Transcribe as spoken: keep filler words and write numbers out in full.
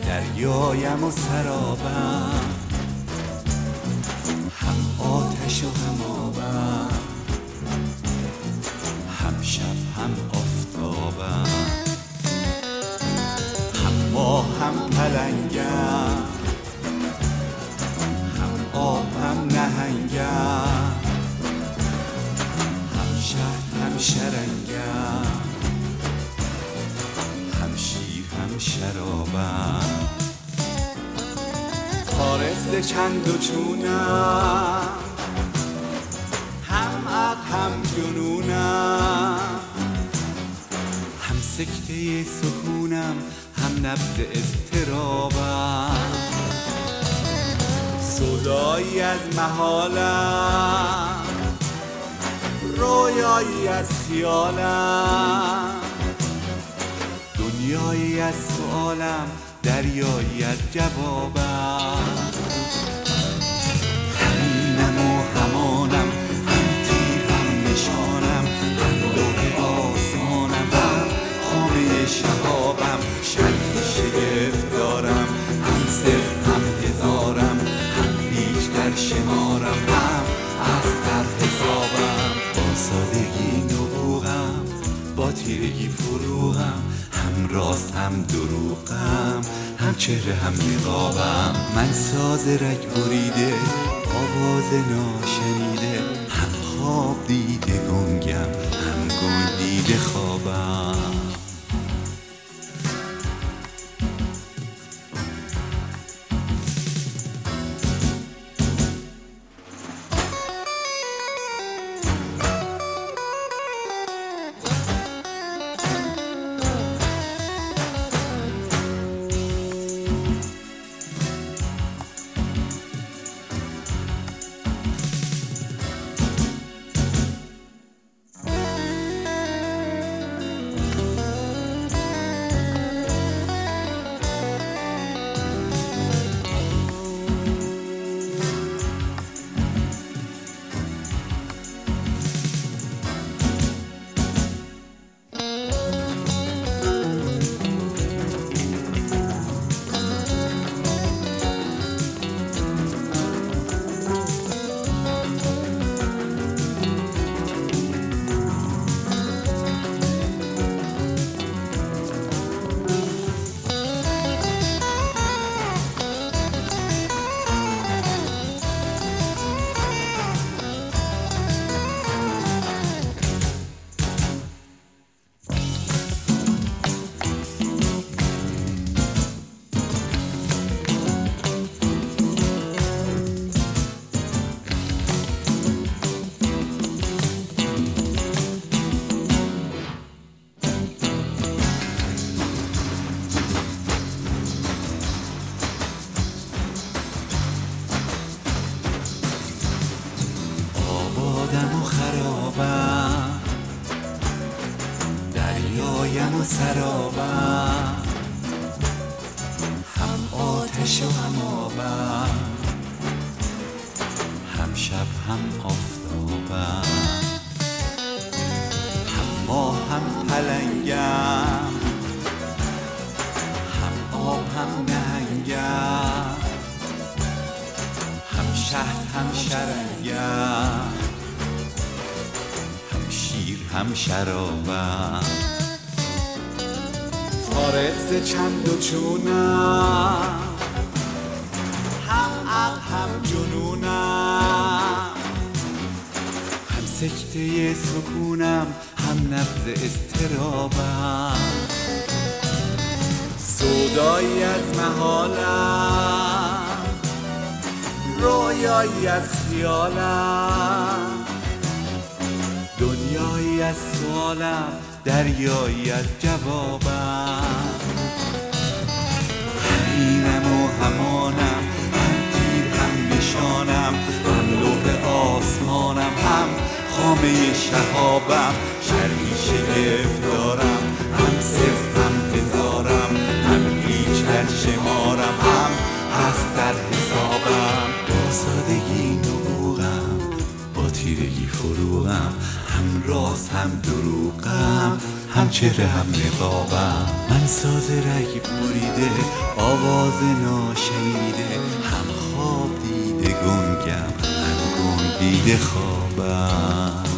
دریایم و سرابم، هم آتش و هم آبم، هم شب هم آفتابم، هم ماه هم پلنگم، هم آب هم نهنگم، هم شهد هم شرنگم، هم شیر هم شرابم. فارغ چند و چونم، هم عقل هم جنونم، هم سکته سکونم، هم نبض اضطرابم. سودایی از محالم، رویایی از خیالم، دنیایی از سؤالم، دریایی از جوابم. همینم و همانم، هم تیر هم نشانم، هم لوح آسمانم، هم خامه شهابم. شرحی شگفت دارم، هم صفر هم هزارم، هم هیچ در شمارم، هم از در حسابم. با سادگی نبوغم، با تیرگی فروغم، هم راست هم دروغم، هم چهره هم نقابم. من ساز رگ بریده، آواز ناشنیده، هم خواب دیده گنگم، هم گل دیده خوابم. دریایم و سرابم، هم آتش و هم آبم، هم شب هم آفتابم، هم ماه هم پلنگم، هم آب هم نهنگم، هم شهد هم شرنگم، هم شرابم. فارغ ز چند و چونم، هم عقل هم جنونم، هم سکته سکونم، هم نبض اضطرابم. سودایی از محالم، رویایی از خیالم، دنیایی از سوالم، دریایی از جوابم. همینم و همانم، هم تیر هم نشانم، هم لوح آسمانم، هم خامه شهابم. شرحی شگفت دارم، هم صفر هم هزارم، هم هیچ در شمارم، هم هست در حسابم. با سادگی نبوغم، با تیرگی فروغم، هم راست هم دروغم، هم چهره هم نقابم. من ساز رگ بریده آواز ناشنیده، هم خواب دیده گنگم، من گم دیده خوابم.